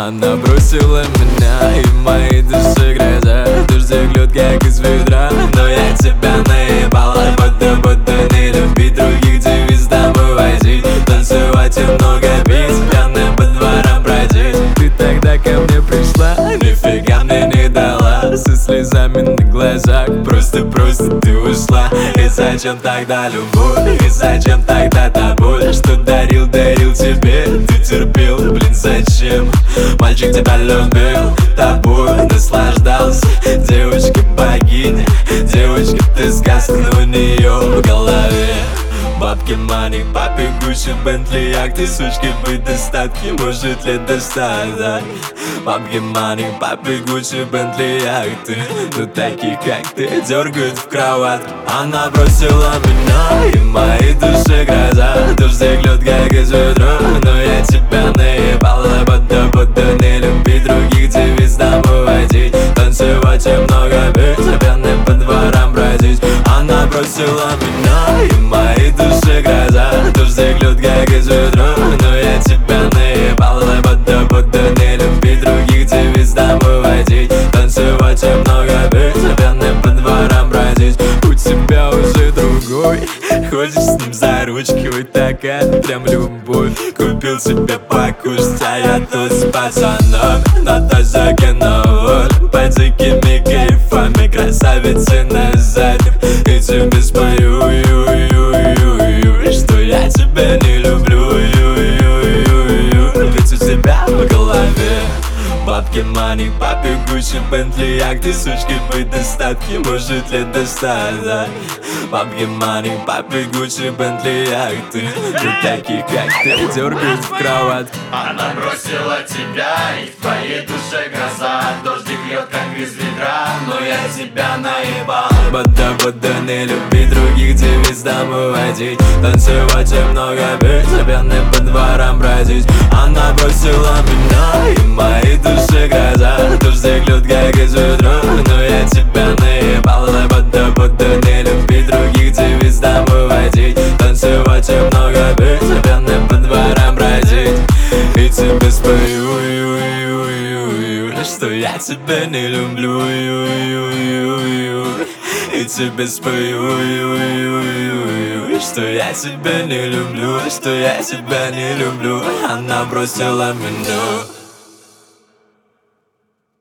Она бросила меня, и в моей душе гроза. Дождик льет, как из ведра, но я тебя наебала. Будто не любить других, девиз домой возить, танцевать и много пить, пьяным по дворам бродить. Ты тогда ко мне пришла, нифига мне не дала, со слезами на глазах, просто ты ушла. И зачем тогда любовь, и зачем тогда та боль, что дарил тебе, ты терпел, блин, зачем? Мальчик тебя любил, тобой наслаждался. Девочка-богиня, девочка, ты сказка, но у нее в голове бабки, мани, папе, Гуччи, Бентли, як ты, сучки, быть достатки, может ли достаток? Бабки, мани, папе, Гуччи, Бентли, як ты, ну таких, как ты, дергают в кроватку. Она бросила меня, и в моей душе гроза. Дождик льет, как из ведра, но я тебя наебала. Будто не любить других, девиз домой водить, танцевать и много пить, пьяным по дворам бродить. Она бросила меня, и в моей душе гроза. Дождик льет, как из ведра, но я тебя наебала. Будто не любить других, девиз домой водить, танцевать и много пить, пьяным по дворам бродить. У тебя уже другой, ходишь с ним за ручки, ой, такая прям любовь. Купил себе покушать, а я тут с пацаном на тазаке на воле, по дикими кайфами, красавицы на заднем. И тебе спою, что я тебя не люблю, ведь у тебя в голове бабки, мани, папе, Гуччи, Бентли, як ты, сучки, быть достатки, может ли достаток? Бабки, мани, папе, Гуччи, Бентли, як ты, ну таких, как ты, дергают в кроватку. Она бросила тебя, и в твоей душе гроза. Дождик льет, как из ведра, но я тебя наебал. Будто не любить других, девиз домой водить, танцевать и много пить, пьяным по дворам бродить. Она бросила меня, и в моей душе гроза. Дождик льет, как из ведра, но я тебя наебала. Будто не любить других, девиз домой водить, танцевать и много пить, пьяным по дворам бродить. И тебе спою, что я тебя не люблю, и тебе спою, что я тебя не люблю, что я тебя не люблю. Она бросила меня.